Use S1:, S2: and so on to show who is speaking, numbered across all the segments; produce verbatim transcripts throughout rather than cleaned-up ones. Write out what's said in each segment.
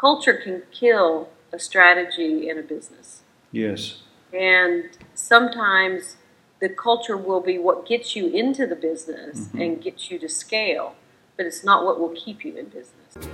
S1: culture can kill a strategy in a business.
S2: Yes.
S1: And sometimes the culture will be what gets you into the business mm-hmm. and gets you to scale, but it's not what will keep you in business.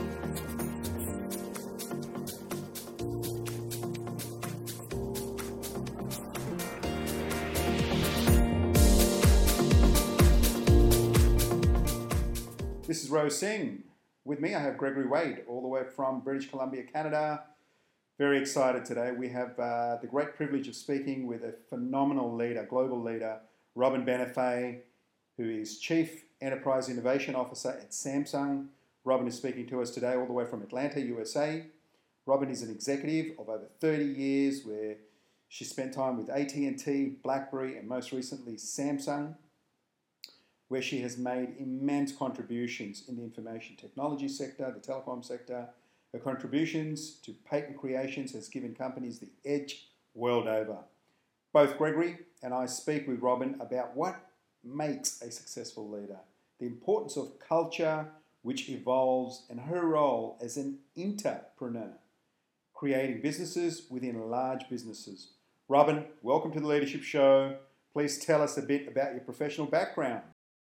S2: This is Rose Singh. With me, I have Gregory Wade, all the way from British Columbia, Canada. Very excited today. We have uh, the great privilege of speaking with a phenomenal leader, global leader, Robin Benifei, who is Chief Enterprise Innovation Officer at Samsung. Robin is speaking to us today all the way from Atlanta, U S A. Robin is an executive of over thirty years where she spent time with A T and T, BlackBerry, and most recently Samsung, where she has made immense contributions in the information technology sector, the telecom sector. Her contributions to patent creations has given companies the edge world over. Both Gregory and I speak with Robin about what makes a successful leader, the importance of culture which evolves, and her role as an entrepreneur, creating businesses within large businesses. Robin, welcome to the Leadership Show. Please tell us a bit about your professional background.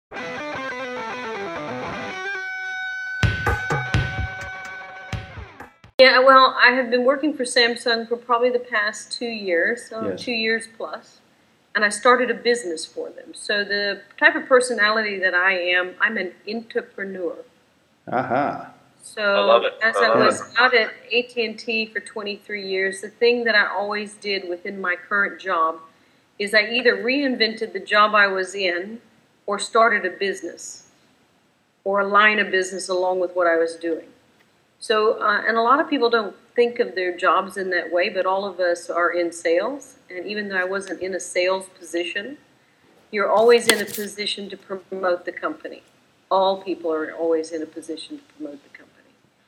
S1: Yeah, well, I have been working for Samsung for probably the past two years, so
S2: Yes.
S1: two years plus, and I started a business for them. So the type of personality that I am, I'm an entrepreneur.
S2: Aha.
S1: So
S3: I love it.
S1: as
S3: I
S1: I,
S3: love
S1: was
S3: it.
S1: out at A T and T for twenty-three years, the thing that I always did within my current job is I either reinvented the job I was in or started a business or a line of business along with what I was doing. So, uh, and a lot of people don't think of their jobs in that way, but all of us are in sales. And even though I wasn't in a sales position, you're always in a position to promote the company. All people are always in a position to promote the company.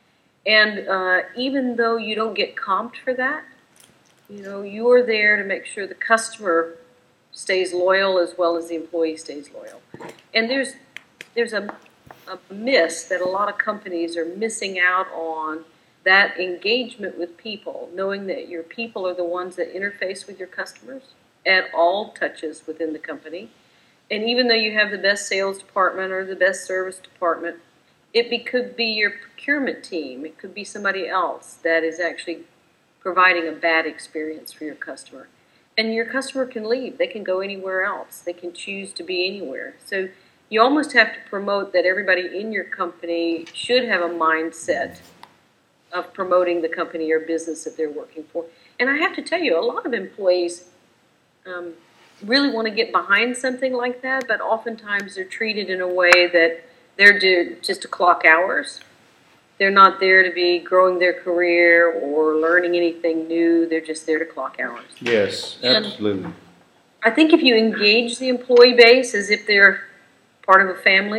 S1: And uh, even though you don't get comped for that, you know, you are there to make sure the customer stays loyal as well as the employee stays loyal. And there's there's a a miss that a lot of companies are missing out on, that engagement with people, knowing that your people are the ones that interface with your customers at all touches within the company. And even though you have the best sales department or the best service department, it be, could be your procurement team. It could be somebody else that is actually providing a bad experience for your customer. And your customer can leave. They can go anywhere else. They can choose to be anywhere. So you almost have to promote that everybody in your company should have a mindset of promoting the company or business that they're working for. And I have to tell you, a lot of employees um, really want to get behind something like that, but oftentimes they're treated in a way that they're do, just to clock hours. They're not there to be growing their career or learning anything new. They're just there to clock hours.
S2: Yes, absolutely.
S1: And I think if you engage the employee base as if they're part of a family,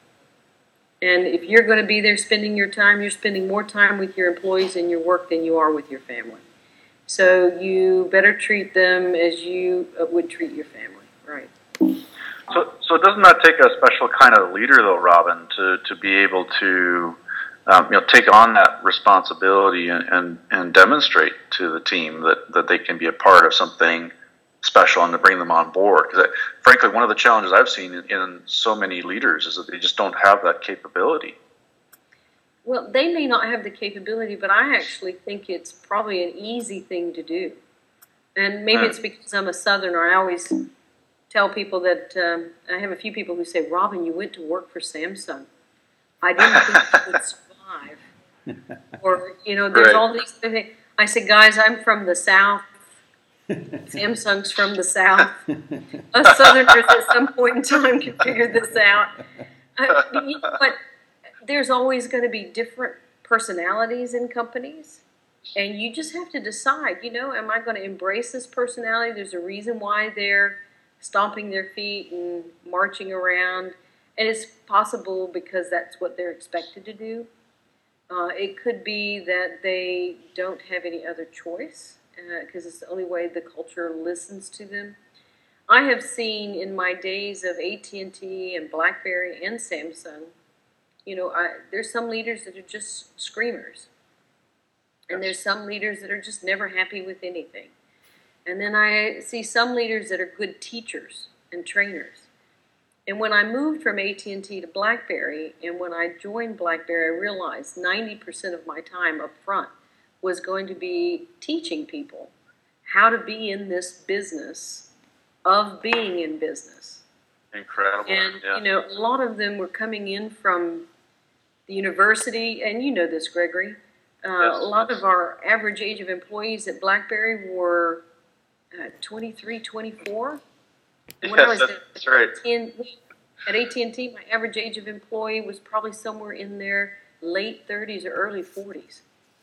S1: and if you're going to be there spending your time, you're spending more time with your employees in your work than you are with your family. So you better treat them as you would treat your family, right?
S3: So, so doesn't that take a special kind of leader, though, Robin, to, to be able to um, you know, take on that responsibility and, and, and demonstrate to the team that, that they can be a part of something special and to bring them on board? Because frankly, one of the challenges I've seen in, in so many leaders is that they just don't have that capability.
S1: Well, they may not have the capability, but I actually think it's probably an easy thing to do. And maybe it's because I'm a Southerner. I always tell people that, um, I have a few people who say, Robin, you went to work for Samsung. I didn't think you would survive. Or, you know, there's
S3: Right.
S1: all these things. I said, guys, I'm from the South. Samsung's from the South. Us Southerners at some point in time can figure this out. Uh, you know what? There's always going to be different personalities in companies, and you just have to decide, you know, am I going to embrace this personality? There's a reason why they're stomping their feet and marching around, and it's possible because that's what they're expected to do. Uh, it could be that they don't have any other choice, because uh, it's the only way the culture listens to them. I have seen in my days of A T and T and BlackBerry and Samsung, you know, I, there's some leaders that are just screamers. And there's some leaders that are just never happy with anything. And then I see some leaders that are good teachers and trainers. And when I moved from A T and T to BlackBerry, and when I joined BlackBerry, I realized ninety percent of my time up front was going to be teaching people how to be in this business of being in business.
S3: Incredible.
S1: And,
S3: yeah.
S1: you know, a lot of them were coming in from the university, and you know this, Gregory. Uh,
S3: Yes.
S1: A lot of our average age of employees at BlackBerry were uh, twenty-three, twenty-four. When I
S3: Yes,
S1: was
S3: that's right.
S1: in, at A T and T, my average age of employee was probably somewhere in their late thirties or early forties.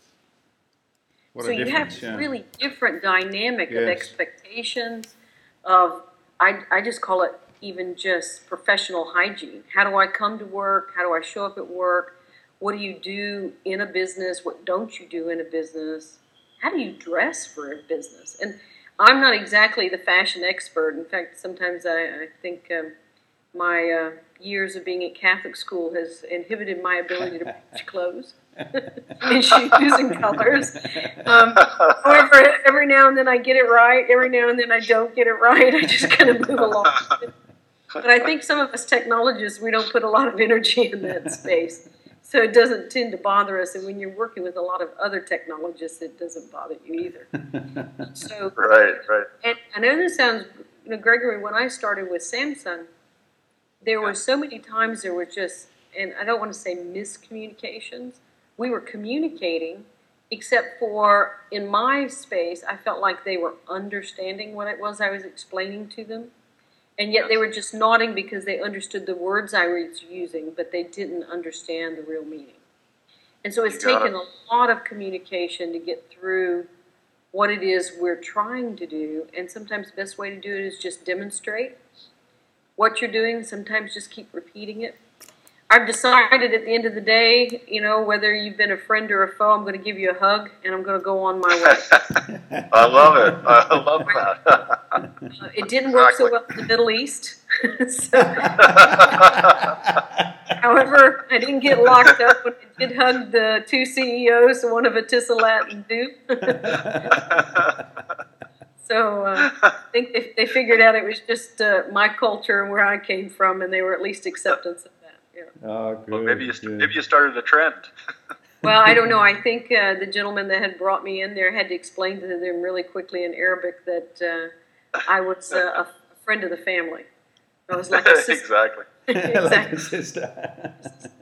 S2: What
S1: So
S2: a
S1: you have
S2: difference,
S1: a
S2: yeah.
S1: really different dynamic of
S2: Yes.
S1: expectations, of, I, I just call it even just professional hygiene. How do I come to work? How do I show up at work? What do you do in a business? What don't you do in a business? How do you dress for a business? And I'm not exactly the fashion expert. In fact, sometimes I, I think um, my uh, years of being at Catholic school has inhibited my ability to match clothes and shoes and colors. Um, however, every now and then I get it right. Every now and then I don't get it right. I just kind of move along. But I think some of us technologists, we don't put a lot of energy in that space. So it doesn't tend to bother us. And when you're working with a lot of other technologists, it doesn't bother you either. So,
S3: Right, right.
S1: and I know this sounds, you know, Gregory, when I started with Samsung, there were so many times there were just, and I don't want to say miscommunications, we were communicating, except for in my space, I felt like they were understanding what it was I was explaining to them. And yet they were just nodding because they understood the words I was using, but they didn't understand the real meaning. And so it's
S3: You got
S1: taken
S3: it.
S1: a lot of communication to get through what it is we're trying to do. And sometimes the best way to do it is just demonstrate what you're doing. Sometimes just keep repeating it. I've decided at the end of the day, you know, whether you've been a friend or a foe, I'm going to give you a hug and I'm going to go on my way.
S3: I love it. I love that.
S1: Uh, it didn't work so well in the Middle East. So, however, I didn't get locked up when I did hug the two C E Os, one of Etisalat and Duke. So uh, I think they, they figured out it was just uh, my culture and where I came from, and they were at least acceptance of that. Yeah.
S2: Oh, good.
S3: Well, maybe you
S2: good.
S3: maybe you started a trend.
S1: Well, I don't know. I think uh, the gentleman that had brought me in there had to explain to them really quickly in Arabic that uh, I was uh, a friend of the family. I was like a sister.
S3: Exactly.
S1: Exactly.
S2: Like a sister.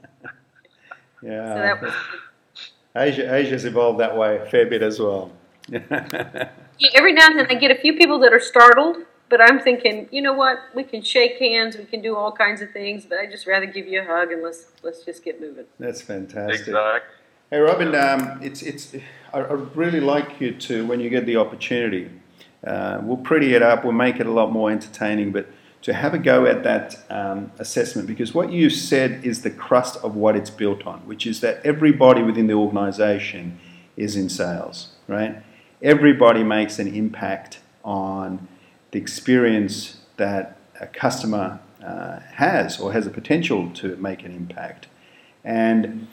S2: Yeah.
S1: So that was
S2: Asia, Asia's evolved that way a fair bit as well.
S1: yeah, every now and then I get a few people that are startled, but I'm thinking, you know what? We can shake hands, we can do all kinds of things, but I'd just rather give you a hug and let's let's just get moving.
S2: That's fantastic.
S3: Exactly.
S2: Hey, Robin, um, it's it's. I, I really like you to, when you get the opportunity, uh, we'll pretty it up, we'll make it a lot more entertaining, but to have a go at that um, assessment, because what you said is the crust of what it's built on, which is that everybody within the organization is in sales, right? Everybody makes an impact on the experience that a customer uh, has or has the potential to make an impact. And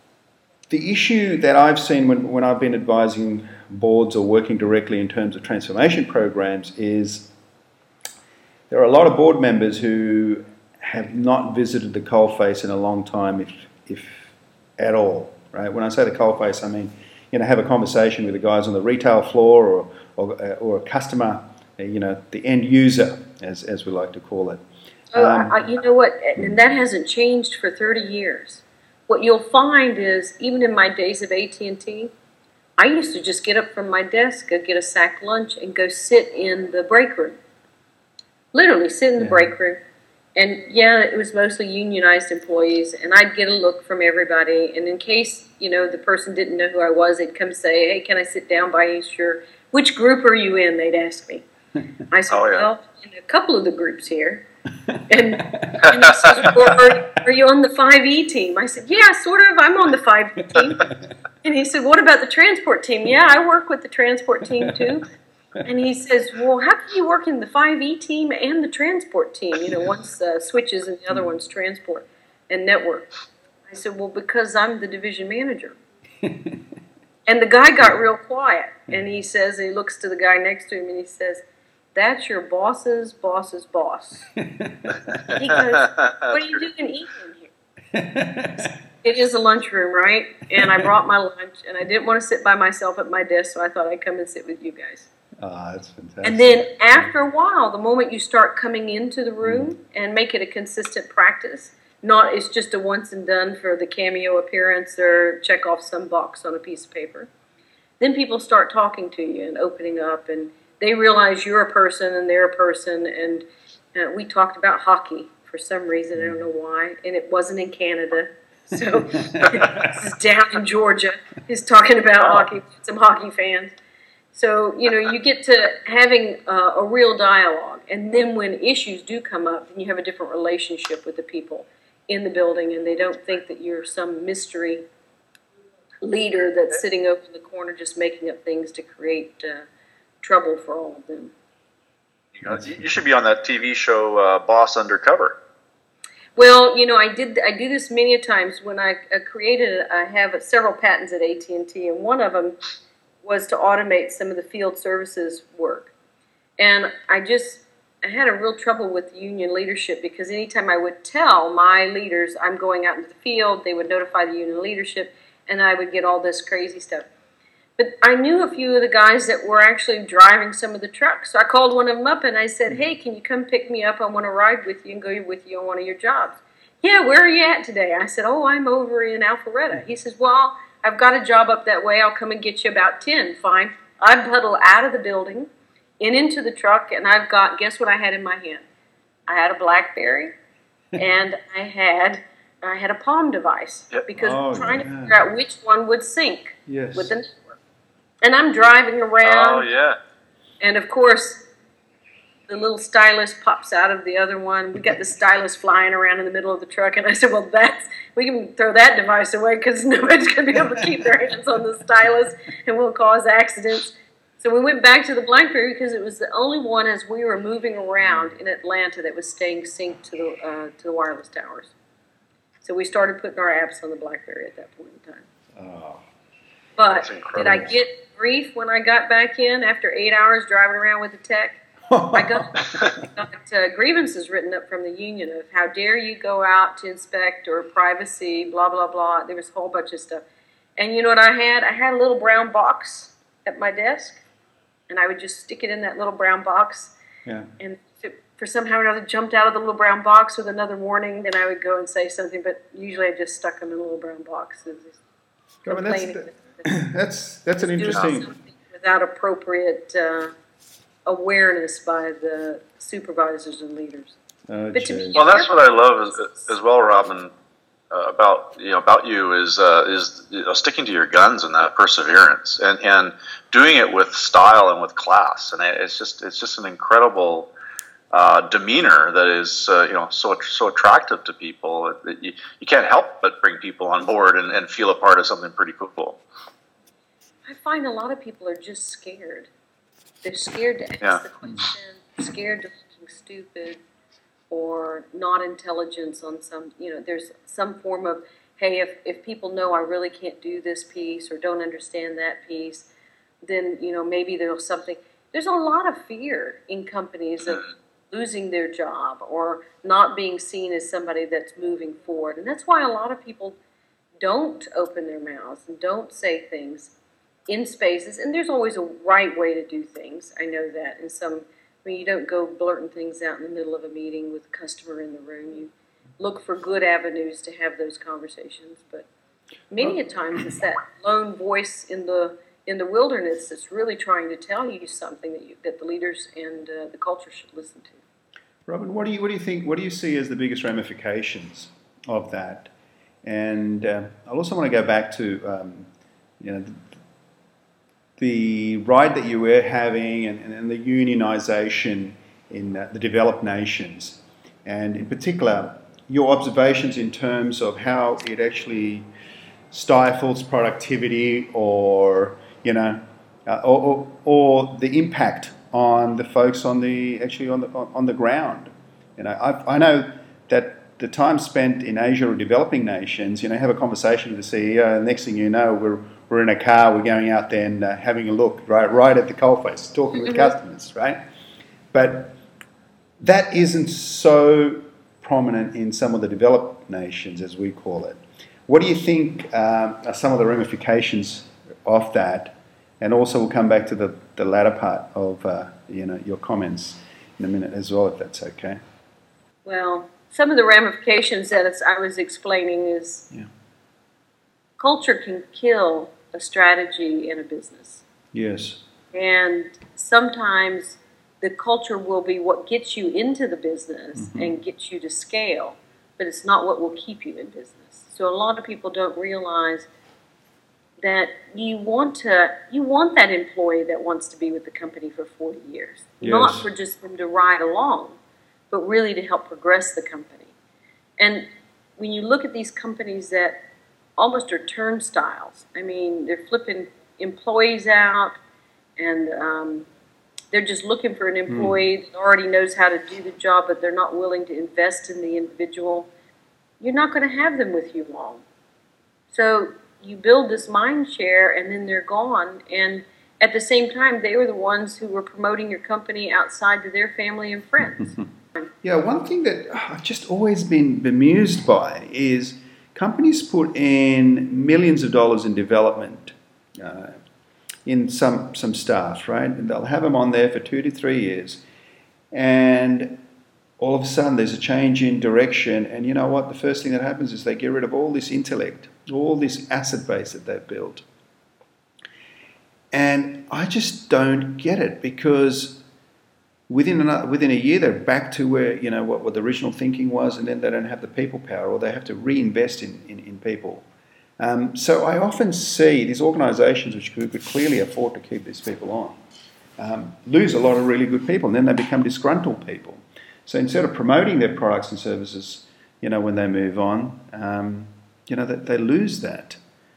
S2: the issue that I've seen when, when I've been advising boards or working directly in terms of transformation programs is there are a lot of board members who have not visited the coalface in a long time, if, if at all, right? When I say the coalface, I mean, you know, have a conversation with the guys on the retail floor or, or, or a customer, you know, the end user, as, as we like to call it.
S1: Oh,
S2: Um,
S1: I, you know what? And that hasn't changed for thirty years. What you'll find is, even in my days of A T and T, I used to just get up from my desk, go get a sack lunch, and go sit in the break room. Literally sit in the
S2: Yeah.
S1: break room. And yeah, it was mostly unionized employees, and I'd get a look from everybody. And in case, you know, the person didn't know who I was, they'd come say, hey, can I sit down by you? Sure. Which group are you in? They'd ask me. I said,
S3: Oh, yeah.
S1: well, in a couple of the groups here. And, and he says, well, are, are you on the five E team? I said, yeah, sort of. I'm on the five E team. And he said, what about the transport team? Yeah, I work with the transport team too. And he says, well, how can you work in the five E team and the transport team? You know, one's uh, switches and the other one's transport and network. I said, well, because I'm the division manager. And the guy got real quiet, and he says, he looks to the guy next to him, and he says, "That's your boss's boss's boss." And he goes, "What are you doing eating here?" It is a lunchroom, right? And I brought my lunch, and I didn't want to sit by myself at my desk, so I thought I'd come and sit with you guys.
S2: Ah, that's fantastic.
S1: And then after a while, the moment you start coming into the room mm. and make it a consistent practice, not it's just a once and done for the cameo appearance or check off some box on a piece of paper, then people start talking to you and opening up, and they realize you're a person and they're a person. And uh, we talked about hockey for some reason, I don't know why, and it wasn't in Canada. So this is down in Georgia. He's talking about hockey, some hockey fans. So, you know, you get to having uh, a real dialogue. And then when issues do come up, then you have a different relationship with the people in the building, and they don't think that you're some mystery leader that's sitting over in the corner just making up things to create uh, trouble for all of them.
S3: You know, you should be on that T V show, uh, Boss Undercover.
S1: Well, you know, I did. I do this many a times. When I uh, created, I have several patents at A T and T, and one of them was to automate some of the field services work. And I just, I had a real trouble with the union leadership, because anytime I would tell my leaders I'm going out into the field, they would notify the union leadership, and I would get all this crazy stuff. But I knew a few of the guys that were actually driving some of the trucks. So I called one of them up and I said, "Hey, can you come pick me up? I want to ride with you and go with you on one of your jobs." "Yeah, where are you at today?" I said, "Oh, I'm over in Alpharetta." He says, "Well, I've got a job up that way. I'll come and get you about ten. Fine. I puddle out of the building and into the truck, and I've got, guess what I had in my hand? I had a BlackBerry, and I had I had a Palm device, because
S2: oh,
S1: I'm trying
S2: yeah.
S1: to figure out which one would sync
S2: yes.
S1: with the network. And I'm driving around.
S3: Oh, yeah.
S1: And, of course, the little stylus pops out of the other one. We got the stylus flying around in the middle of the truck. And I said, well, that's, we can throw that device away, because nobody's going to be able to keep their hands on the stylus and will cause accidents. So we went back to the BlackBerry, because it was the only one, as we were moving around in Atlanta, that was staying synced to the, uh, to the wireless towers. So we started putting our apps on the BlackBerry at that point in time.
S2: Oh,
S1: but did I get grief when I got back in after eight hours driving around with the tech? I got, I got uh, grievances written up from the union of how dare you go out to inspect, or privacy, blah, blah, blah. There was a whole bunch of stuff. And you know what I had? I had a little brown box at my desk, and I would just stick it in that little brown box.
S2: Yeah.
S1: And if it, for somehow or another, jumped out of the little brown box with another warning, then I would go and say something. But usually I just stuck them in a little brown box.
S2: I mean, that's, that's, that's an interesting...
S1: Without appropriate uh, awareness by the supervisors and leaders.
S2: Oh,
S1: but to me,
S3: well, that's what I love as, as well, Robin, uh, about you know about you is uh, is you know, sticking to your guns and that perseverance, and, and doing it with style and with class, and it's just it's just an incredible uh, demeanor that is uh, you know so so attractive to people that you, you can't help but bring people on board and, and feel a part of something pretty cool.
S1: I find a lot of people are just scared. They're scared to ask
S3: yeah.
S1: the question, scared to look stupid, or not intelligence on some, you know, there's some form of, hey, if, if people know I really can't do this piece or don't understand that piece, then, you know, maybe there's something. There's a lot of fear in companies of losing their job or not being seen as somebody that's moving forward. And that's why a lot of people don't open their mouths and don't say things in spaces, and there's always a right way to do things. I know that. And some, I mean, you don't go blurting things out in the middle of a meeting with a customer in the room. You look for good avenues to have those conversations. But many a times it's that lone voice in the in the wilderness that's really trying to tell you something that you, that the leaders and uh, the culture should listen to.
S2: Robin, what do you what do you think? What do you see as the biggest ramifications of that? And uh, I also want to go back to um, you know. The, the ride that you were having and, and the unionization in uh, the developed nations, and in particular your observations in terms of how it actually stifles productivity, or you know, uh, or, or, or the impact on the folks on the actually on the on the ground. You know, I, I know that the time spent in Asia or developing nations, you know, have a conversation with the C E O, and next thing you know, we're we're in a car, we're going out there and uh, having a look, right, right at the coalface, talking with customers, right? But that isn't so prominent in some of the developed nations, as we call it. What do you think um, are some of the ramifications of that? And also we'll come back to the, the latter part of uh, you know, your comments in a minute as well, if that's okay.
S1: Well, some of the ramifications that I was explaining is
S2: yeah.
S1: culture can kill a strategy in a business.
S2: Yes.
S1: And sometimes the culture will be what gets you into the business mm-hmm. and gets you to scale, but it's not what will keep you in business. So a lot of people don't realize that you want to you want that employee that wants to be with the company for forty years, yes. not for just them to ride along, but really to help progress the company. And when you look at these companies that almost are turnstiles, I mean, they're flipping employees out, and um, they're just looking for an employee mm. that already knows how to do the job, but they're not willing to invest in the individual. You're not going to have them with you long. So you build this mind share, and then they're gone. And at the same time, they were the ones who were promoting your company outside to their family and friends.
S2: Yeah, one thing that I've just always been bemused by is companies put in millions of dollars in development uh, in some, some staff, right? And they'll have them on there for two to three years. And all of a sudden there's a change in direction, and you know what? The first thing that happens is they get rid of all this intellect, all this asset base that they've built. And I just don't get it, because within another, within a year they're back to where, you know, what, what the original thinking was, and then they don't have the people power, or they have to reinvest in, in, in people. Um, so I often see these organisations which could, could clearly afford to keep these people on um, lose a lot of really good people, and then they become disgruntled people. So instead of promoting their products and services, you know, when they move on, um, you know, that they lose that.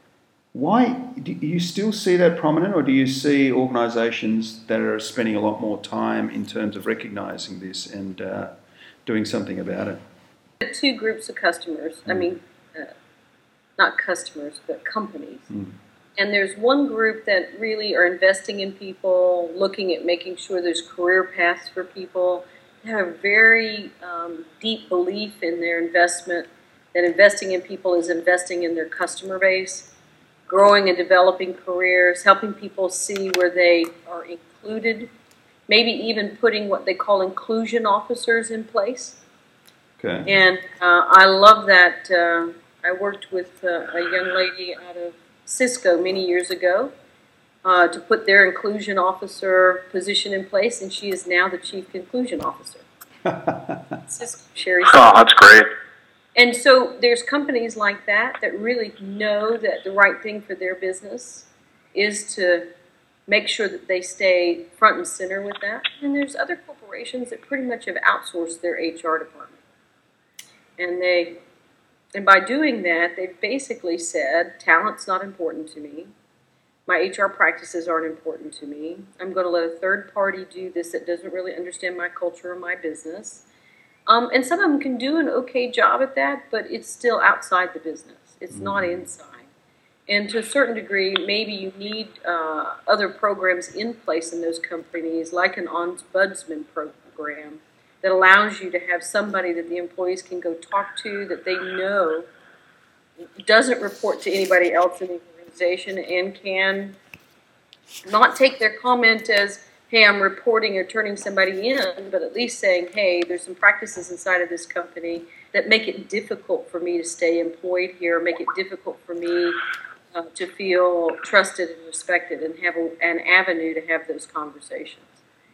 S2: Why do you still see that prominent, or do you see organisations that are spending a lot more time in terms of recognising this and uh, doing something about it?
S1: Two groups of customers. Mm. I mean, uh, not customers, but companies. Mm. And there's one group that really are investing in people, looking at making sure there's career paths for people. They have a very um, deep belief in their investment, that investing in people is investing in their customer base, growing and developing careers, helping people see where they are included, maybe even putting what they call inclusion officers in place.
S2: Okay.
S1: And uh, I love that. Uh, I worked with uh, a young lady out of Cisco many years ago uh, to put their inclusion officer position in place, and she is now the chief inclusion officer. Cisco, Sherry.
S3: Oh, that's great.
S1: And so there's companies like that that really know that the right thing for their business is to make sure that they stay front and center with that. And there's other corporations that pretty much have outsourced their H R department. And they, and by doing that, they've basically said, talent's not important to me. My H R practices aren't important to me. I'm going to let a third party do this that doesn't really understand my culture or my business. Um, and some of them can do an okay job at that, but it's still outside the business. It's mm-hmm. not inside. And to a certain degree, maybe you need uh, other programs in place in those companies, like an ombudsman program that allows you to have somebody that the employees can go talk to, that they know doesn't report to anybody else in the organization, and can not take their comment as, hey, I'm reporting or turning somebody in, but at least saying, hey, there's some practices inside of this company that make it difficult for me to stay employed here, make it difficult for me uh, to feel trusted and respected, and have a, an avenue to have those conversations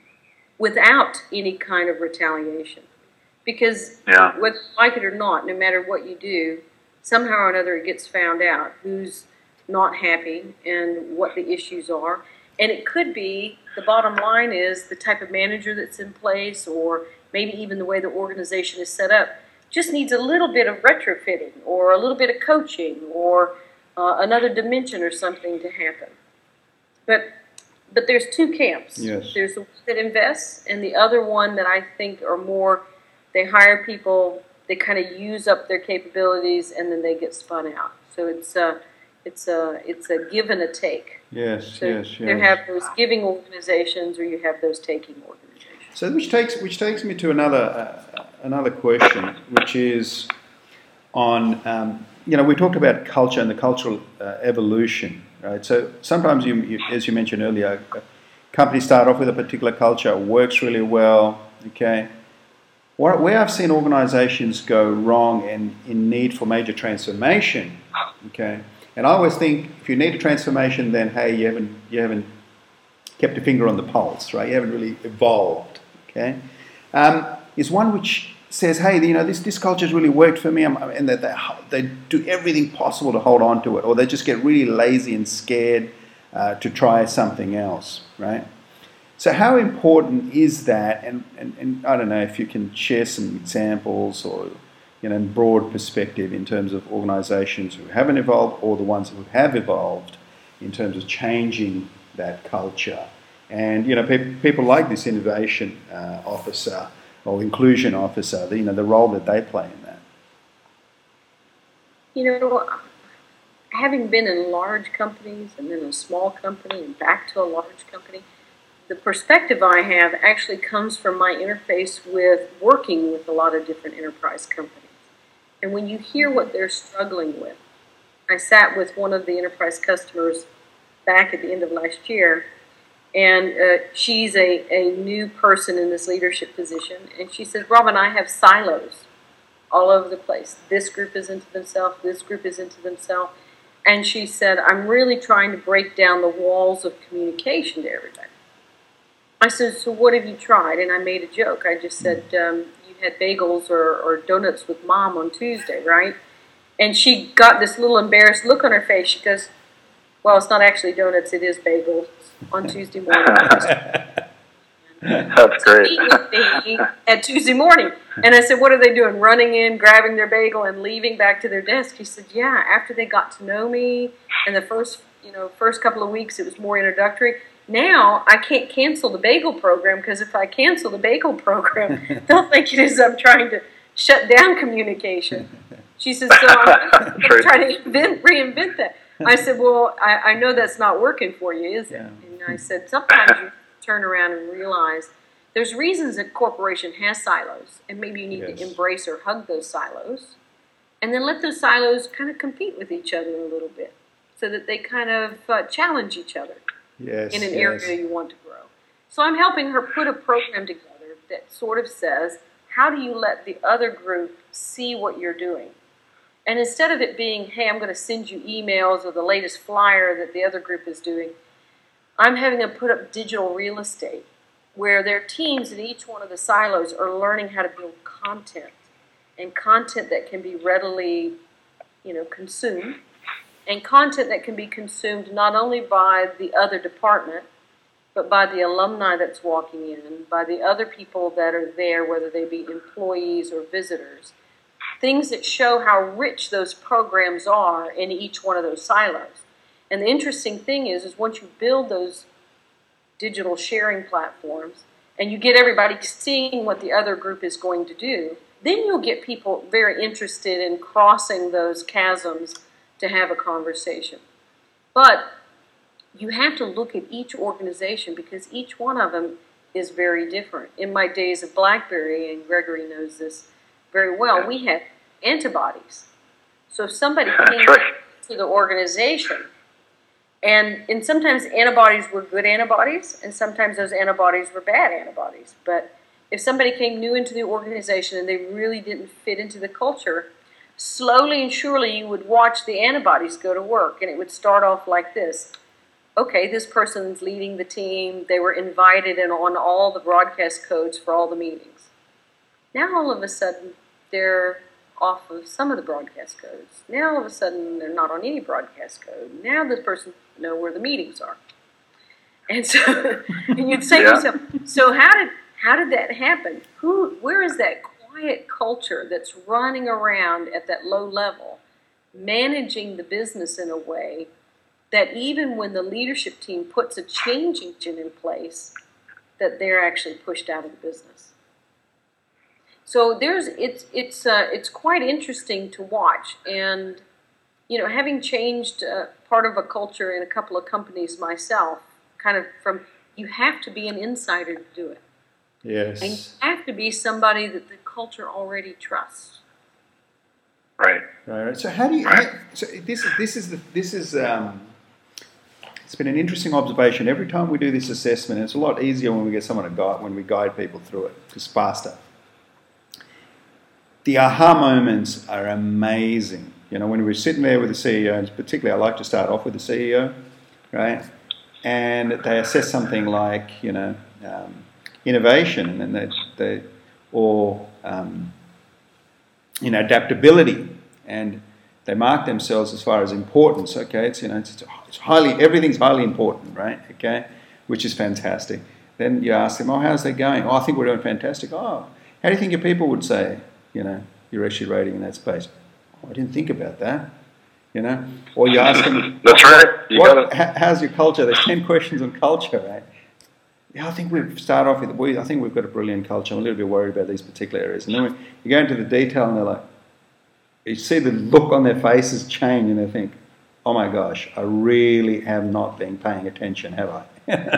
S1: without any kind of retaliation. Because
S3: yeah.
S1: whether you like it or not, no matter what you do, somehow or another it gets found out who's not happy and what the issues are. And it could be, the bottom line is the type of manager that's in place, or maybe even the way the organization is set up, just needs a little bit of retrofitting or a little bit of coaching or uh, another dimension or something to happen. But but there's two camps.
S2: Yes.
S1: There's the one that invests, and the other one that I think are more, they hire people, they kind of use up their capabilities, and then they get spun out. So it's uh, It's a it's a give and a take.
S2: Yes,
S1: so
S2: yes, yes.
S1: You have those giving organizations, or you have those taking organizations.
S2: So which takes which takes me to another uh, another question, which is on um, you know, we talked about culture and the cultural uh, evolution, right? So sometimes you, you, as you mentioned earlier, companies start off with a particular culture, works really well, okay. Where I've seen organizations go wrong and in need for major transformation, okay, and I always think if you need a transformation, then hey, you haven't you haven't kept your finger on the pulse, right? You haven't really evolved, okay. Um, is one which says, hey, you know, this this culture's really worked for me, and that they, they do everything possible to hold on to it, or they just get really lazy and scared uh, to try something else, right? So how important is that? And, and, and I don't know if you can share some examples or, you know, in broad perspective in terms of organizations who haven't evolved or the ones who have evolved in terms of changing that culture. And, you know, pe- people like this innovation uh, officer or inclusion officer, you know, the role that they play in that.
S1: You know, having been in large companies and then a small company and back to a large company, the perspective I have actually comes from my interface with working with a lot of different enterprise companies. And when you hear what they're struggling with, I sat with one of the enterprise customers back at the end of last year, and uh, she's a, a new person in this leadership position, and she says, Robin, I have silos all over the place. This group is into themselves, this group is into themselves. And she said, I'm really trying to break down the walls of communication to everybody. I said, so what have you tried? And I made a joke. I just said, um, you had bagels or, or donuts with Mom on Tuesday, right? And she got this little embarrassed look on her face. She goes, well, it's not actually donuts, it is bagels on Tuesday morning.
S3: That's great.
S1: At Tuesday morning. And I said, what are they doing? Running in, grabbing their bagel, and leaving back to their desk? She said, yeah, after they got to know me, in the first, you know, first couple of weeks, it was more introductory. Now, I can't cancel the bagel program, because if I cancel the bagel program, they'll think it is I'm trying to shut down communication. She says, so I'm trying to invent, reinvent that. I said, well, I, I know that's not working for you, is it? Yeah. And I said, sometimes you turn around and realize there's reasons a corporation has silos, and maybe you need yes. to embrace or hug those silos, and then let those silos kind of compete with each other a little bit so that they kind of uh, challenge each other.
S2: Yes,
S1: in an
S2: yes.
S1: area you want to grow. So I'm helping her put a program together that sort of says, how do you let the other group see what you're doing? And instead of it being, hey, I'm going to send you emails or the latest flyer that the other group is doing, I'm having them put up digital real estate where their teams in each one of the silos are learning how to build content, and content that can be readily, you know, consumed. And content that can be consumed not only by the other department, but by the alumni that's walking in, by the other people that are there, whether they be employees or visitors. Things that show how rich those programs are in each one of those silos. And the interesting thing is, is once you build those digital sharing platforms and you get everybody seeing what the other group is going to do, then you'll get people very interested in crossing those chasms to have a conversation. But you have to look at each organization because each one of them is very different. In my days of BlackBerry, and Gregory knows this very well, we had antibodies. So if somebody came to the organization, and, and sometimes antibodies were good antibodies, and sometimes those antibodies were bad antibodies. But if somebody came new into the organization and they really didn't fit into the culture, slowly and surely you would watch the antibodies go to work, and it would start off like this. Okay, this person's leading the team. They were invited and on all the broadcast codes for all the meetings. Now all of a sudden, they're off of some of the broadcast codes. Now all of a sudden, they're not on any broadcast code. Now this person knows where the meetings are. And so and you'd say yeah. to yourself, so how did how did that happen? Who? Where is that quiet culture that's running around at that low level, managing the business in a way that even when the leadership team puts a change agent in place, that they're actually pushed out of the business? So there's it's it's uh, it's quite interesting to watch, and you know, having changed uh, part of a culture in a couple of companies myself, kind of from, you have to be an insider to do it.
S2: Yes.
S1: And you have to be somebody that the culture already trusts.
S3: Right.
S2: Right. Right. So how do you?
S3: Right.
S2: How, so this is this is the this is um, it's been an interesting observation. Every time we do this assessment, it's a lot easier when we get someone to guide when we guide people through it. It's faster. The aha moments are amazing. You know, when we're sitting there with the C E O, and particularly I like to start off with the C E O, right? And they assess something like, you know, um, innovation, and then they, they or um, you know, adaptability, and they mark themselves as far as importance. Okay, it's you know, it's, it's highly everything's highly important, right? Okay, which is fantastic. Then you ask them, oh, how's that going? Oh, I think we're doing fantastic. Oh, how do you think your people would say, you know, you're actually rating in that space? Oh, I didn't think about that. You know, or you ask them,
S3: that's right. You
S2: what,
S3: gotta...
S2: how's your culture? There's ten questions on culture, right? Yeah, I think we've started off with, we, I think we've got a brilliant culture. I'm a little bit worried about these particular areas. And then we, you go into the detail and they're like, you see the look on their faces change and they think, oh my gosh, I really have not been paying attention, have I?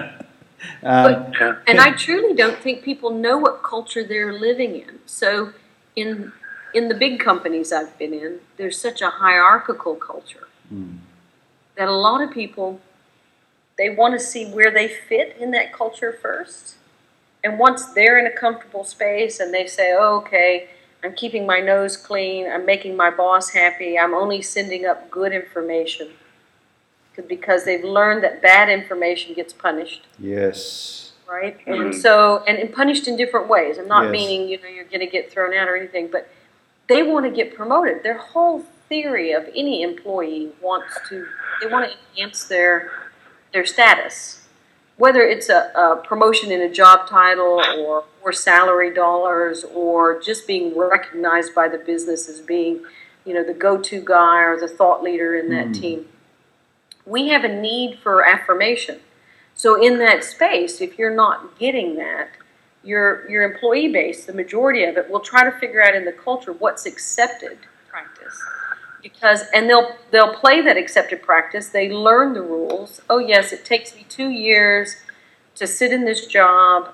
S2: um,
S1: but, and I truly don't think people know what culture they're living in. So in in the big companies I've been in, there's such a hierarchical culture mm. that a lot of people, they want to see where they fit in that culture first. And once they're in a comfortable space and they say, oh, okay, I'm keeping my nose clean, I'm making my boss happy, I'm only sending up good information, because they've learned that bad information gets punished.
S2: Yes.
S1: Right?
S3: Mm-hmm.
S1: And so, and, and punished in different ways. I'm not
S2: yes.
S1: meaning, you know, you're going to get thrown out or anything, but they want to get promoted. Their whole theory of any employee wants to, they want to enhance their their status, whether it's a, a promotion in a job title or, or salary dollars or just being recognized by the business as being, you know, the go-to guy or the thought leader in that mm. team. We have a need for affirmation. So in that space, if you're not getting that, your your employee base, the majority of it, will try to figure out in the culture what's accepted practice. Because and they'll they'll play that accepted practice. They learn the rules. Oh yes, it takes me two years to sit in this job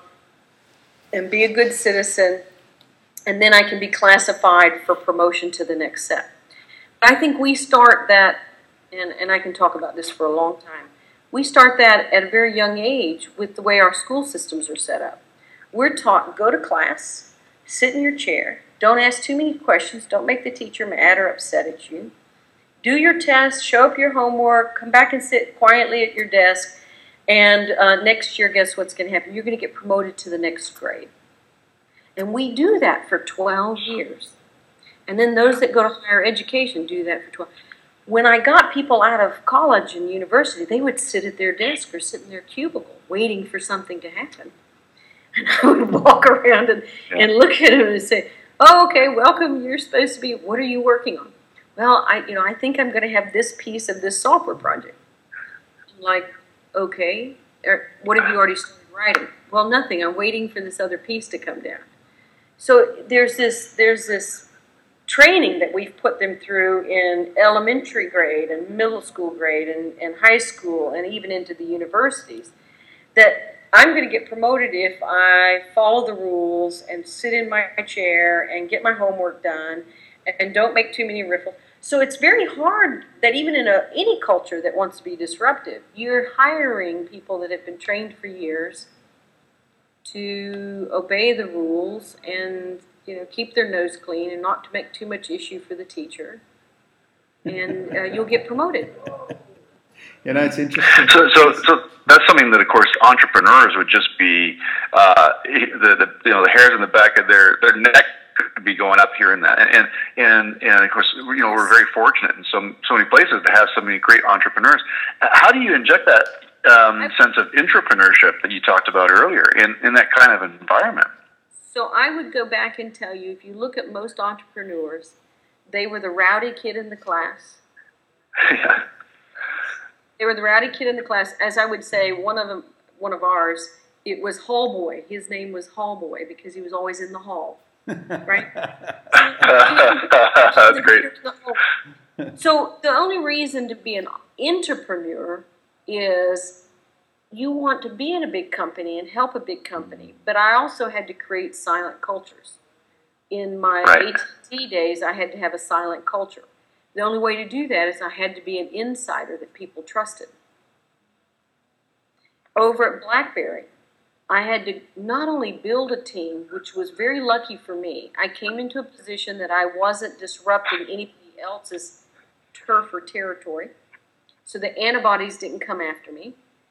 S1: and be a good citizen, and then I can be classified for promotion to the next step. But I think we start that, and, and I can talk about this for a long time. We start that at a very young age with the way our school systems are set up. We're taught, go to class, sit in your chair, don't ask too many questions, don't make the teacher mad or upset at you. Do your test, show up your homework, come back and sit quietly at your desk, and uh, next year, guess what's going to happen? You're going to get promoted to the next grade. And we do that for twelve years. And then those that go to higher education do that for twelve. When I got people out of college and university, they would sit at their desk or sit in their cubicle waiting for something to happen. And I would walk around and, yeah. and look at them and say, oh, okay, welcome, you're supposed to be, what are you working on? Well, I, you know, I think I'm going to have this piece of this software project. I'm like, okay, er, what have you already started writing? Well, nothing, I'm waiting for this other piece to come down. So there's this, there's this training that we've put them through in elementary grade and middle school grade and, and high school and even into the universities that I'm going to get promoted if I follow the rules and sit in my chair and get my homework done and don't make too many riffles. So it's very hard that even in a, any culture that wants to be disruptive, you're hiring people that have been trained for years to obey the rules and, you know, keep their nose clean and not to make too much issue for the teacher. And uh, you'll get promoted.
S2: You know, it's interesting.
S3: So, so, so that's something that, of course, entrepreneurs would just be uh, the, the you know the hairs in the back of their, their neck could be going up here and that, and and and of course, you know, we're very fortunate in so so many places to have so many great entrepreneurs. How do you inject that um, sense of intrapreneurship that you talked about earlier in in that kind of environment?
S1: So I would go back and tell you, if you look at most entrepreneurs, they were the rowdy kid in the class.
S3: Yeah.
S1: They were the rowdy kid in the class. As I would say, one of them, one of ours, it was Hall Boy. His name was Hall Boy because he was always in the hall, right?
S3: That's great.
S1: So the only reason to be an entrepreneur is you want to be in a big company and help a big company. But I also had to create silent cultures. In my
S3: Right.
S1: A T and T days, I had to have a silent culture. The only way to do that is I had to be an insider that people trusted. Over at BlackBerry, I had to not only build a team, which was very lucky for me. I came into a position that I wasn't disrupting anybody else's turf or territory, so the antibodies didn't come after me.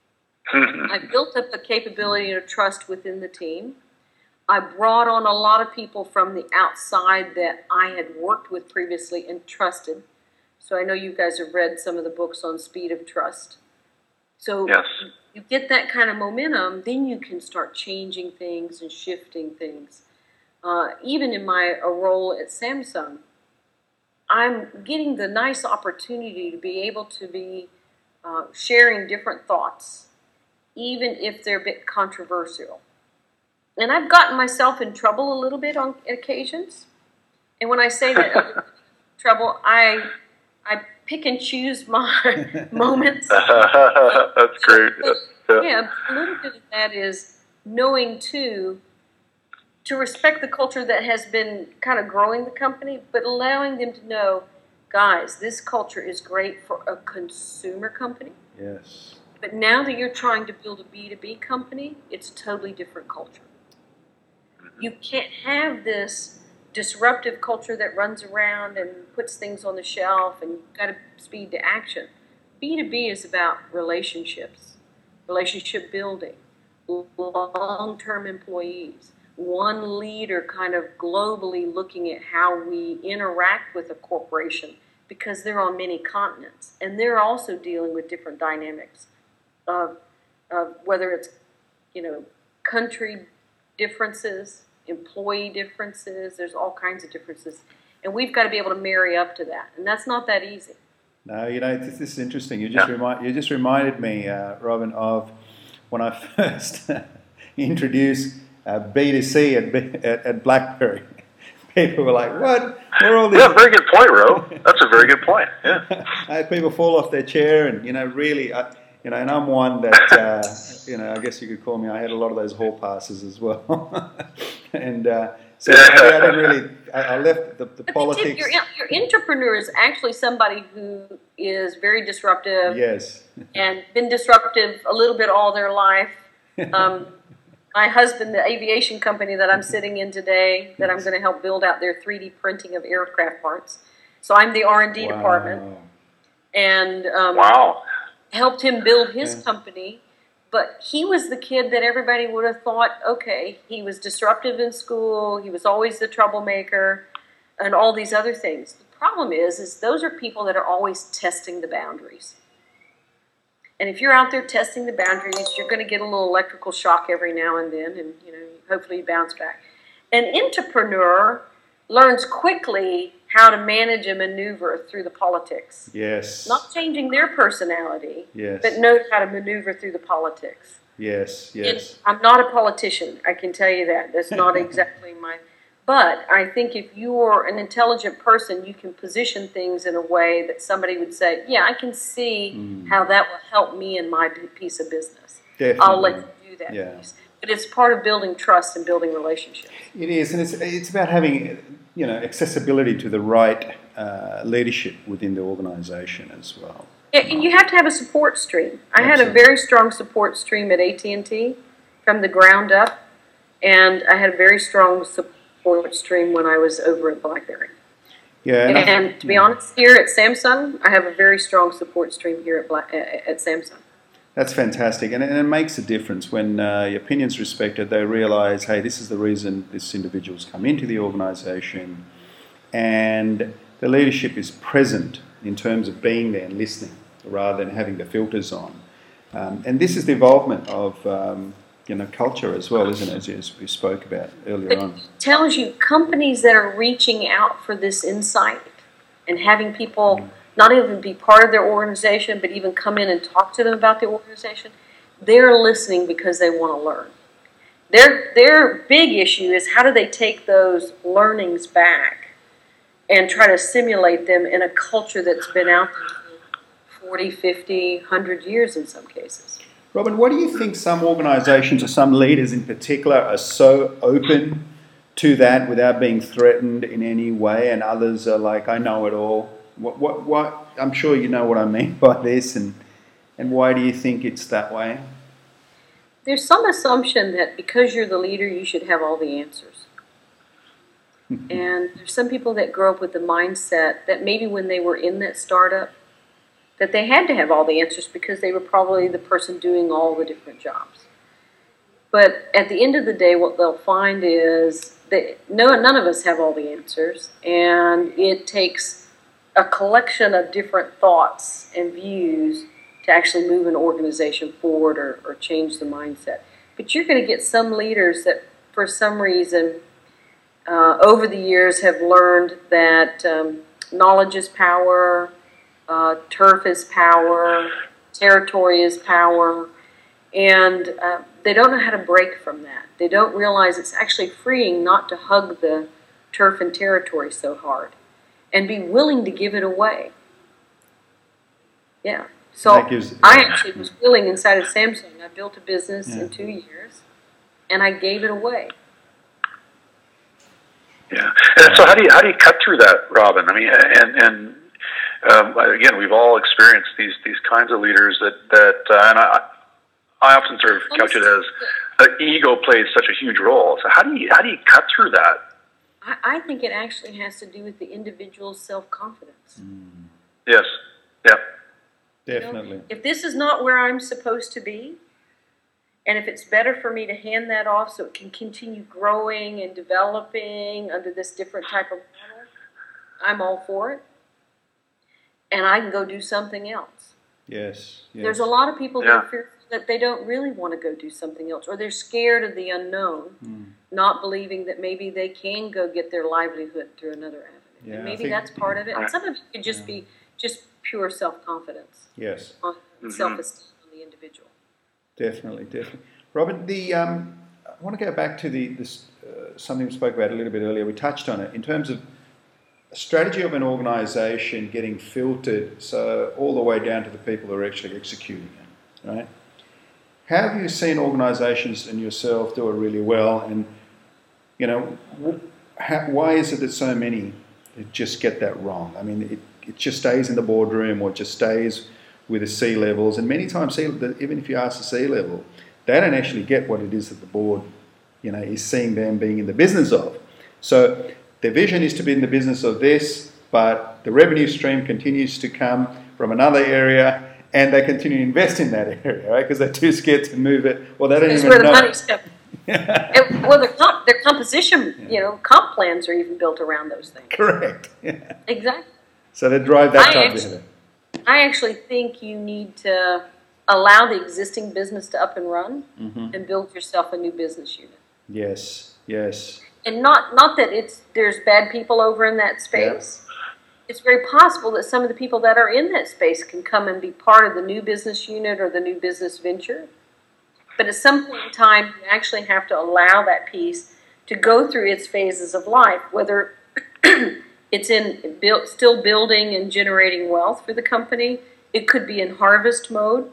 S1: I built up a capability and a trust within the team. I brought on a lot of people from the outside that I had worked with previously and trusted. So I know you guys have read some of the books on speed of trust. So
S3: Yes.
S1: you get that kind of momentum, then you can start changing things and shifting things. Uh, even in my a role at Samsung, I'm getting the nice opportunity to be able to be uh, sharing different thoughts, even if they're a bit controversial. And I've gotten myself in trouble a little bit on occasions. And when I say that trouble, I I pick and choose my moments.
S3: That's great.
S1: Yeah. yeah, a little bit of that is knowing too to respect the culture that has been kind of growing the company, but allowing them to know, guys, this culture is great for a consumer company.
S2: Yes.
S1: But now that you're trying to build a B two B company, it's a totally different culture. You can't have this disruptive culture that runs around and puts things on the shelf and you've got to speed to action. B two B is about relationships, relationship building, long-term employees, one leader kind of globally looking at how we interact with a corporation because they're on many continents and they're also dealing with different dynamics of, of whether it's, you know, country differences, employee differences, there's all kinds of differences. And we've got to be able to marry up to that. And that's not that easy.
S2: No, you know, this, this is interesting. You just,
S3: Yeah.
S2: remind, you just reminded me, uh, Robin, of when I first introduced uh, B two C at, at, at BlackBerry. People were like, what? We're all these...
S3: Yeah, very good point, Ro. That's a very good point. Yeah.
S2: I had people fall off their chair and, you know, really... I, You know, and I'm one that, uh, you know, I guess you could call me, I had a lot of those hall passes as well. and uh, so I, I didn't really, I, I left the, the
S1: But
S2: politics.
S1: Your, your entrepreneur is actually somebody who is very disruptive
S2: Yes.
S1: and been disruptive a little bit all their life. Um, my husband, the aviation company that I'm sitting in today, that I'm going to help build out their three D printing of aircraft parts. So I'm the R and D
S2: Wow.
S1: department. And um,
S3: Wow.
S1: helped him build his
S2: Yeah.
S1: company, but he was the kid that everybody would have thought, okay, he was disruptive in school, he was always the troublemaker, and all these other things. The problem is, is those are people that are always testing the boundaries. And if you're out there testing the boundaries, you're going to get a little electrical shock every now and then, and you know, hopefully you bounce back. An entrepreneur learns quickly how to manage and maneuver through the politics.
S2: Yes.
S1: Not changing their personality,
S2: Yes.
S1: but know how to maneuver through the politics.
S2: Yes, yes.
S1: And I'm not a politician, I can tell you that. That's not exactly my... But I think if you're an intelligent person, you can position things in a way that somebody would say, yeah, I can see
S2: Mm.
S1: how that will help me in my piece of business.
S2: Definitely.
S1: I'll let you do that
S2: Yeah.
S1: piece. But it's part of building trust and building relationships.
S2: It is, and it's, it's about having, you know, accessibility to the right uh, leadership within the organisation as well.
S1: Yeah, and you have to have a support stream. I had a
S2: Absolutely.
S1: very strong support stream at A T and T from the ground up, and I had a very strong support stream when I was over at BlackBerry.
S2: Yeah,
S1: And,
S2: and I-
S1: to be honest, here at Samsung, I have a very strong support stream here at, Black, uh, at Samsung.
S2: That's fantastic, and, and it makes a difference when uh, your opinion's respected. They realise, hey, this is the reason this individual's come into the organisation, and the leadership is present in terms of being there and listening, rather than having the filters on. Um, and this is the involvement of um, you know culture as well, isn't it? As, as we spoke about earlier
S1: It
S2: on.
S1: tells you companies that are reaching out for this insight and having people not even be part of their organization, but even come in and talk to them about the organization, they're listening because they want to learn. Their, their big issue is how do they take those learnings back and try to simulate them in a culture that's been out there for forty, fifty, one hundred years in some cases.
S2: Robin, what do you think some organisations or some leaders in particular are so open to that without being threatened in any way, and others are like, I know it all? What, what, what? I'm sure you know what I mean by this, and and why do you think it's that way?
S1: There's some assumption that because you're the leader, you should have all the answers. And there's some people that grow up with the mindset that maybe when they were in that startup, that they had to have all the answers because they were probably the person doing all the different jobs. But at the end of the day, what they'll find is that no, none of us have all the answers, and it takes a collection of different thoughts and views to actually move an organization forward or, or change the mindset. But you're going to get some leaders that, for some reason, uh, over the years have learned that um, knowledge is power, uh, turf is power, territory is power, and uh, they don't know how to break from that. They don't realize it's actually freeing not to hug the turf and territory so hard and be willing to give it away. Yeah. So gives, yeah. I actually was willing inside of Samsung. I built a business yeah. in two years, and I gave it away.
S3: Yeah. And so how do you how do you cut through that, Robin? I mean, and and um, again, we've all experienced these these kinds of leaders that that, uh, and I I often sort of couch it as uh, ego plays such a huge role. So how do you how do you cut through that?
S1: I, I think it actually has to do with the individual's self confidence.
S2: Mm.
S3: Yes. Yeah.
S2: Definitely.
S1: You know, if this is not where I'm supposed to be, and if it's better for me to hand that off so it can continue growing and developing under this different type of model, I'm all for it. And I can go do something else.
S2: Yes. yes.
S1: There's a lot of people
S3: yeah.
S1: that fear that they don't really want to go do something else, or they're scared of the unknown,
S2: mm.
S1: not believing that maybe they can go get their livelihood through another avenue.
S2: Yeah,
S1: and maybe
S2: think,
S1: that's part of it. And some of it could just
S2: yeah.
S1: be just pure self-confidence.
S2: Yes.
S1: On
S3: mm-hmm.
S1: self-esteem on the individual.
S2: Definitely, definitely. Robin, the um, I want to go back to the this uh, something we spoke about a little bit earlier. We touched on it in terms of a strategy of an organisation getting filtered, so all the way down to the people who are actually executing it, right? How have you seen organisations and yourself do it really well? And you know, how, why is it that so many just get that wrong? I mean, it, it just stays in the boardroom or it just stays with the C levels, and many times, even if you ask the C level, they don't actually get what it is that the board, you know, is seeing them being in the business of. So their vision is to be in the business of this, but the revenue stream continues to come from another area, and they continue to invest in that area, right? Because they're too scared to move it, or they don't
S1: That's
S2: even
S1: where the
S2: know.
S1: money's coming. it, well, their, comp, their composition, yeah. you know, comp plans are even built around those things.
S2: Correct. Yeah.
S1: Exactly.
S2: So they drive that
S1: I
S2: type
S1: actually,
S2: of
S1: I actually think you need to allow the existing business to up and run
S2: mm-hmm.
S1: and build yourself a new business unit.
S2: Yes, yes.
S1: And not not that it's there's bad people over in that space. Yep. It's very possible that some of the people that are in that space can come and be part of the new business unit or the new business venture. But at some point in time, you actually have to allow that piece to go through its phases of life, whether it's in build, still building and generating wealth for the company. It could be in harvest mode.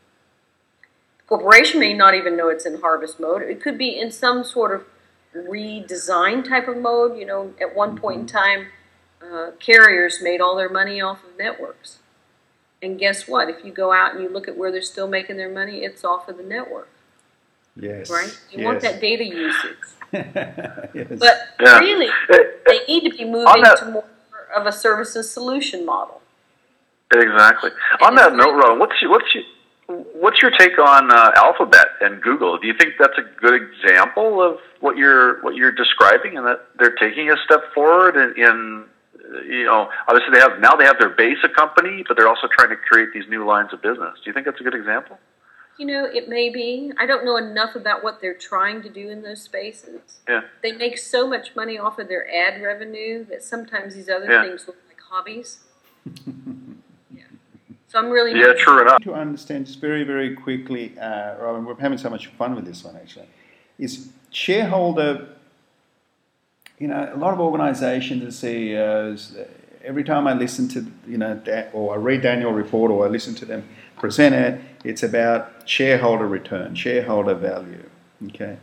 S1: The corporation may not even know it's in harvest mode. It could be in some sort of redesign type of mode. You know, at one point in time, uh, carriers made all their money off of networks. And guess what? If you go out and you look at where they're still making their money, it's off of the network.
S2: Yes.
S1: Right? You
S2: yes.
S1: want that data usage.
S2: yes.
S1: But
S3: yeah.
S1: really, they need to be moving to more of a service and solution model.
S3: Exactly. And on that note, Ron, what's your, what's your, what's your take on uh, Alphabet and Google? Do you think that's a good example of what you're what you're describing, and that they're taking a step forward in, in you know, obviously they have now they have their base of company, but they're also trying to create these new lines of business. Do you think that's a good example?
S1: You know, it may be. I don't know enough about what they're trying to do in those spaces.
S3: Yeah.
S1: They make so much money off of their ad revenue that sometimes these other
S3: yeah.
S1: things look like hobbies. yeah. So I'm really
S3: yeah, true enough.
S2: To understand just very, very quickly, uh, Robin, we're having so much fun with this one actually, is shareholder you know, a lot of organisations and C E Os, every time I listen to, you know, or I read the annual report or I listen to them present it, it's about shareholder return, shareholder value, okay?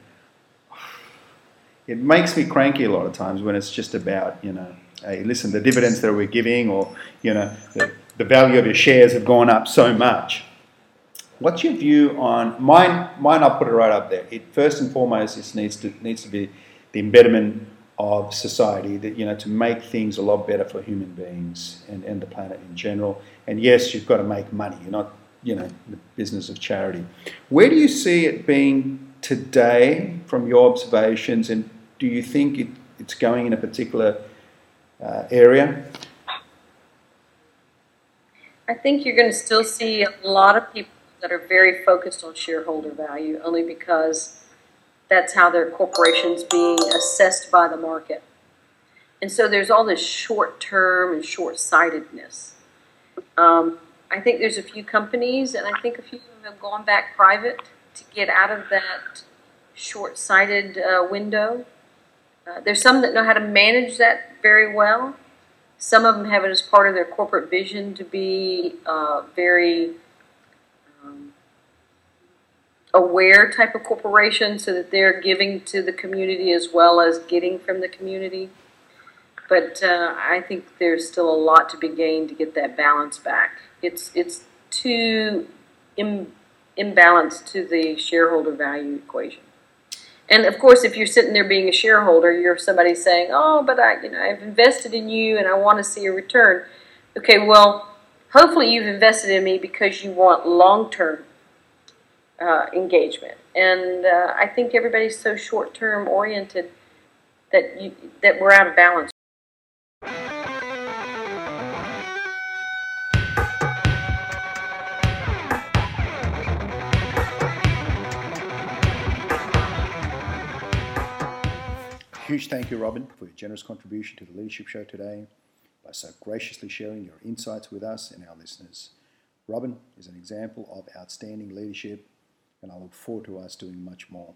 S2: It makes me cranky a lot of times when it's just about, you know, hey, listen, the dividends that we're giving, or, you know, the, the value of your shares have gone up so much. What's your view on mine? Mine, I'll put it right up there. It first and foremost, it needs to needs to be the embedment of society, that, you know, to make things a lot better for human beings and, and the planet in general. And yes, you've got to make money. You're not, you know, the business of charity. Where do you see it being today from your observations, and do you think it, it's going in a particular uh, area?
S1: I think you're going to still see a lot of people that are very focused on shareholder value, only because that's how their corporation's being assessed by the market. And so there's all this short-term and short-sightedness. Um, I think there's a few companies, and I think a few of them have gone back private to get out of that short-sighted uh, window. Uh, there's some that know how to manage that very well. Some of them have it as part of their corporate vision to be uh, very um, aware type of corporation, so that they're giving to the community as well as getting from the community. But uh, I think there's still a lot to be gained to get that balance back. It's it's too im imbalanced to the shareholder value equation. And of course, if you're sitting there being a shareholder, you're somebody saying, "Oh, but I, you know, I've invested in you, and I want to see a return." Okay, well, hopefully you've invested in me because you want long-term uh, engagement. And uh, I think everybody's so short-term oriented that you, that we're out of balance.
S2: Huge thank you, Robin, for your generous contribution to the Leadership Show today by so graciously sharing your insights with us and our listeners. Robin is an example of outstanding leadership, and I look forward to us doing much more.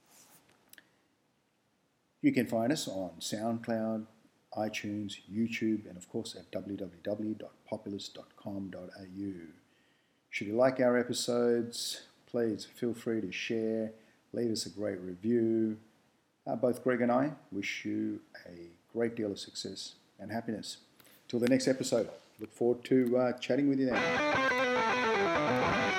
S2: You can find us on SoundCloud, iTunes, YouTube, and of course at w w w dot populous dot com dot a u. Should you like our episodes, please feel free to share, leave us a great review. Uh, both Greg and I wish you a great deal of success and happiness. Till the next episode, look forward to uh, chatting with you then.